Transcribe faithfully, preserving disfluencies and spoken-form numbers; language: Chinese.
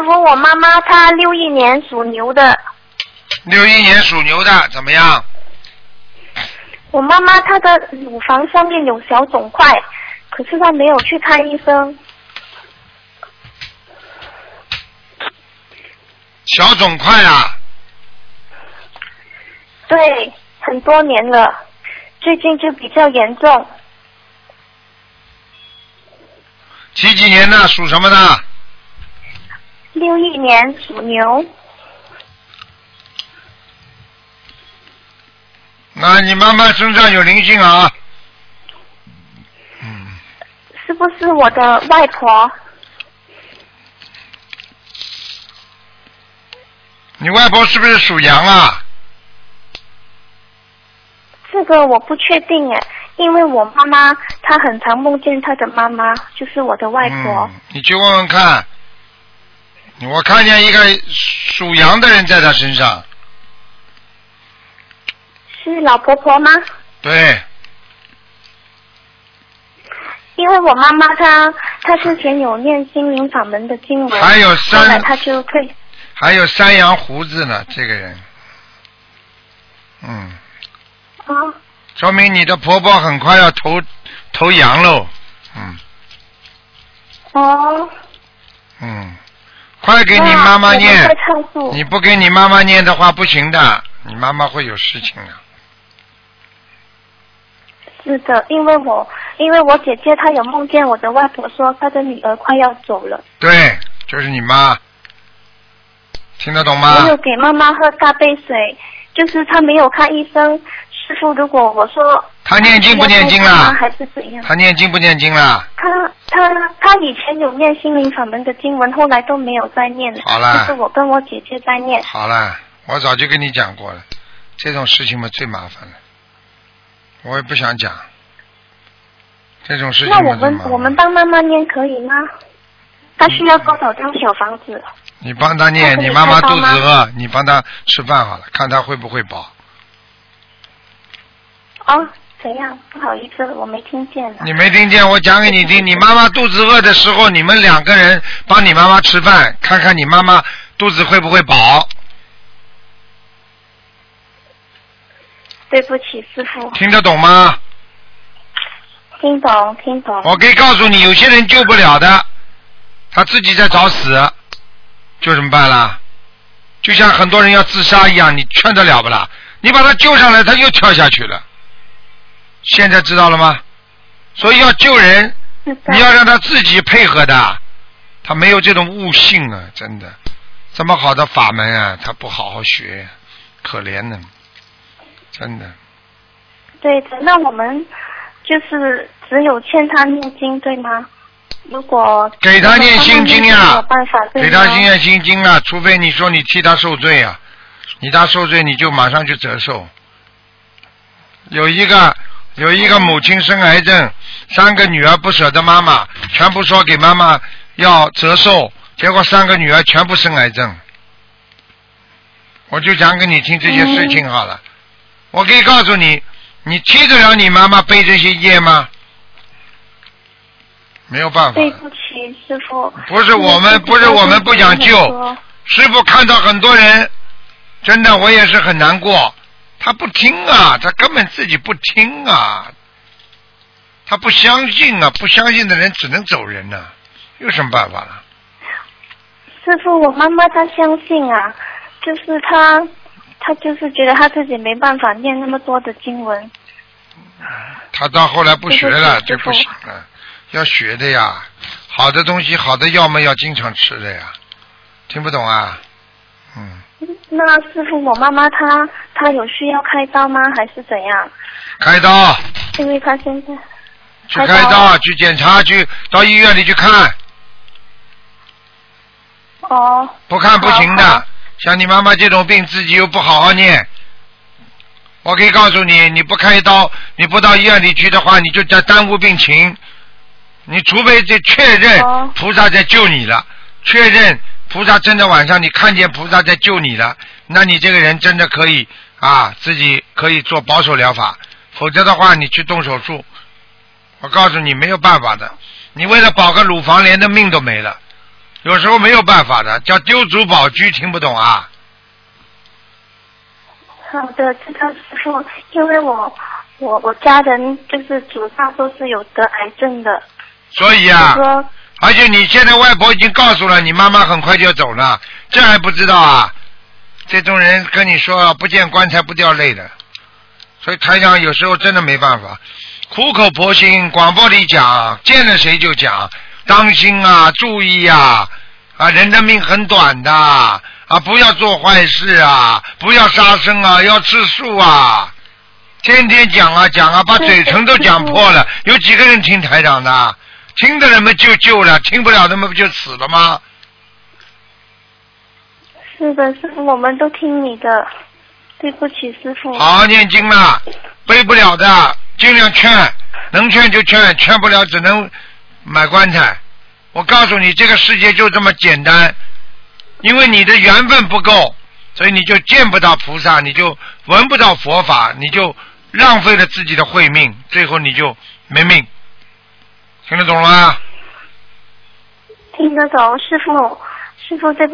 傅，我妈妈她六一年属牛的。 六一年属牛的怎么样？ 我妈妈她的乳房上面有小肿块，可是她没有去看医生。 小肿块啊？ 对，很多年了，最近就比较严重。 几几年的？属什么的？ 六一年属牛。 那你妈妈身上有灵性啊？嗯。 是不是我的外婆？ 你外婆是不是属羊啊？ 这个我不确定哎，因为我妈妈她很常梦见她的妈妈，就是我的外婆。 嗯，你去问问看，我看见一个属羊的人在她身上。 是老婆婆吗？ 对。 因为我妈妈她她之前有念心灵法门的经文， 还有三， 后来她就退。 还有山羊胡子呢，这个人。嗯。 啊。 说明你的婆婆很快要投投羊喽。嗯。 哦。 嗯，快给你妈妈念。 啊、 你不给你妈妈念的话不行的，你妈妈会有事情的。 是的，因为我因为我姐姐她有梦见我的外婆说她的女儿快要走了。 对，就是你妈，听得懂吗？ 我有给妈妈喝大杯水，就是她没有看医生。师傅，如果我说她念经不念经啦？ 还是怎样？ 她念经不念经啦？ 她她她以前有念心灵法门的经文，后来都没有再念了。 好了。 就是我跟我姐姐在念。 好了，我早就跟你讲过了，这种事情嘛最麻烦了。我也不想讲这种事情。 那我们我们帮妈妈念可以吗？她需要多少张小房子？ 你帮她念，你妈妈肚子饿，你帮她吃饭好了，看她会不会饱。 哦，怎样？不好意思，我没听见。 你没听见？我讲给你听。你妈妈肚子饿的时候，你们两个人帮你妈妈吃饭，看看你妈妈肚子会不会饱。 对不起，师傅。 听得懂吗？ 听懂，听懂。 我可以告诉你，有些人救不了的，他自己在找死，救怎么办啦？就像很多人要自杀一样，你劝得了不啦？你把他救上来，他又跳下去了。现在知道了吗？所以要救人，你要让他自己配合的，他没有这种悟性啊，真的，这么好的法门啊，他不好好学，可怜呢，真的。 对的，那我们就是只有欠他念经，对吗？如果给他念心经呀、 有办法， 给他念心经啊，除非你说你替他受罪啊，你他受罪你就马上去折寿。有一个有一个母亲生癌症，三个女儿不舍得妈妈，全部说给妈妈要折寿，结果三个女儿全部生癌症。我就讲给你听这些事情好了。嗯、我可以告诉你，你替得了你妈妈背这些业吗？没有办法。 对不起，师傅。 不是我们，不是我们不想救。师傅看到很多人，真的我也是很难过。他不听啊，他根本自己不听啊，他不相信啊，不相信的人只能走人了、啊，有什么办法了？ 师傅，我妈妈她相信啊，就是她，她就是觉得她自己没办法念那么多的经文。 他到后来不学了就不行了，要学的呀，好的东西，好的药嘛要经常吃的呀，听不懂啊？嗯。 那师傅，我妈妈她她有需要开刀吗？还是怎样？ 开刀。 因为她现在。 去开刀，去检查，去到医院里去看。 哦。 不看不行的，像你妈妈这种病，自己又不好好念。我可以告诉你，你不开刀，你不到医院里去的话，你就在耽误病情。你除非这确认菩萨在救你了，哦、确认。菩萨真的晚上你看见菩萨在救你了，那你这个人真的可以啊，自己可以做保守疗法，否则的话你去动手术，我告诉你没有办法的，你为了保个乳房连的命都没了。 有时候没有办法的，叫丢卒保车，听不懂啊？ 好的，知道师傅，因为我我我家人就是祖上都是有得癌症的， 所以啊， 说而且你现在外婆已经告诉了你妈妈很快就要走了，这还不知道啊？这种人跟你说不见棺材不掉泪的，所以台长有时候真的没办法，苦口婆心，广播里讲，见了谁就讲，当心啊，注意啊，啊，人的命很短的啊，不要做坏事啊，不要杀生啊，要吃素啊，天天讲啊讲啊，把嘴唇都讲破了，有几个人听台长的？听的人们就救了，听不了的们不就死了吗？ 是的，师傅，我们都听你的，对不起，师傅。 好好念经啦，背不了的尽量劝，能劝就劝，劝不了只能买棺材。我告诉你，这个世界就这么简单，因为你的缘分不够，所以你就见不到菩萨，你就闻不到佛法，你就浪费了自己的慧命，最后你就没命。听得懂了吗？ 听得懂，师傅，师傅这。